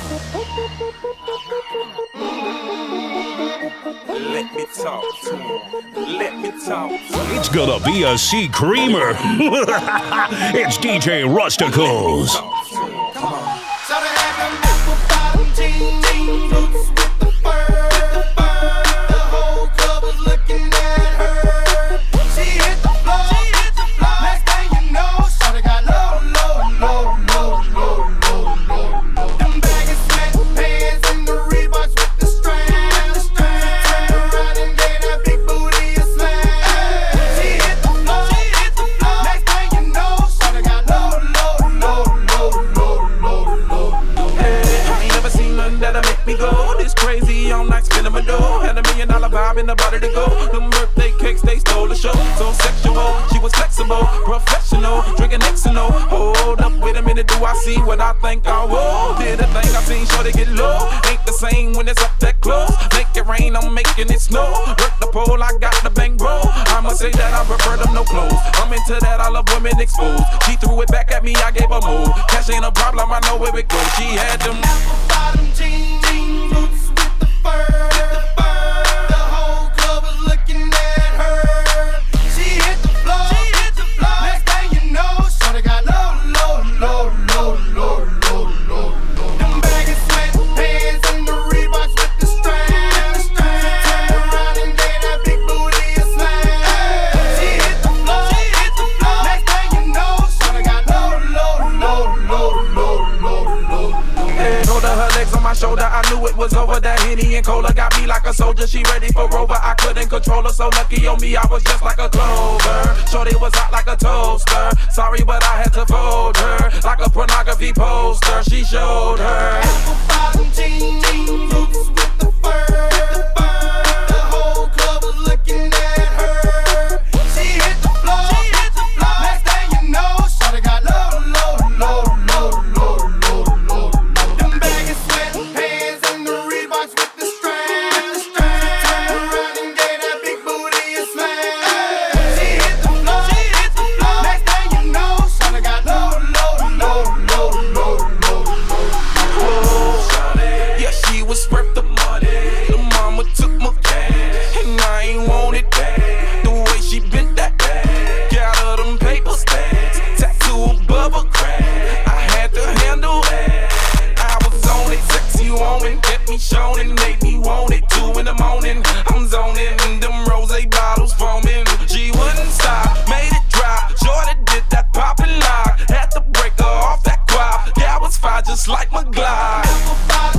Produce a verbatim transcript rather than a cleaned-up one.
Let me talk to him. Let me talk to him. It's gonna be a sea creamer. It's D J Rusticles. Come on. Shout it like them apple bottom jeans, boots with the fur. The whole club was looking at her. She hit the floor. Next thing you know, shawty got low, low, low, low, low, low, low, low. Them baggy sweatpants and the Reeboks with the straps. Turned around and gave that big booty a slam. She hit the floor. Next thing you know, shawty got low, low, low, low, low, low, low. I ain't never seen nothing that'll make me go this crazy all night spinning my dough. Had a million dollar vibe in the body to go. Them birthday cakes, they stole the show. So sexual, she was flexible, professional, drinking X and O. Hold up, wait a minute, do I see what I think I will? Did a thing I seen, sure they get low. Ain't the same when it's up that close. Make it rain, I'm making it snow. Work the pole, I got the bang bro. I'ma say that I prefer them no clothes. I'm into that, I love women exposed. She threw it back at me, I gave her move. Cash ain't a problem, I know where it goes. She had them apple bottom jeans, boots with the fur. The whole club was looking at her. She hit the floor. Next thing you know, shawty got low, low, low, low, low, low, low, low. Them baggy sweatpants and the Reeboks with the straps. Turned around and gave that big booty a slam. She hit the floor. Next thing you know, shawty got low, low, low, low, low, low, low. Hey, hold her, her legs on my shoulder. I knew it was over. That Henny and Cola got me like a soldier. She ready for Rover. I couldn't control her. So lucky on me, I was just like a clover. Shorty was hot like a toaster. Sorry, but I had to fold her like a pornography poster. She showed her Apple bottom jeans, boots with the fur. The whole club was looking at her. She hit the floor. Next thing you know, shawty got low, low, low, low, low, low, low, low. Them baggy sweatpants and the Reeboks with the straps. Turned around and gave that big booty a slam. She hit the floor. Next thing you know, shawty got low, low, low, low, low, low, low. yeah, she was worth the money. The mama took my cash, and I ain't want it back. The way she bent that back, got her them paper stacks, tattoo above her crack. I had to handle that. I was on it, sexy woman, kept me showing, made me want it. Two in the morning, I'm zoning, and them rose bottles foaming. She wouldn't stop, made it drop. Jordan did that poppin' lock, had to break her off that guap. Yeah, I was fine just like my Glide. Apple bottom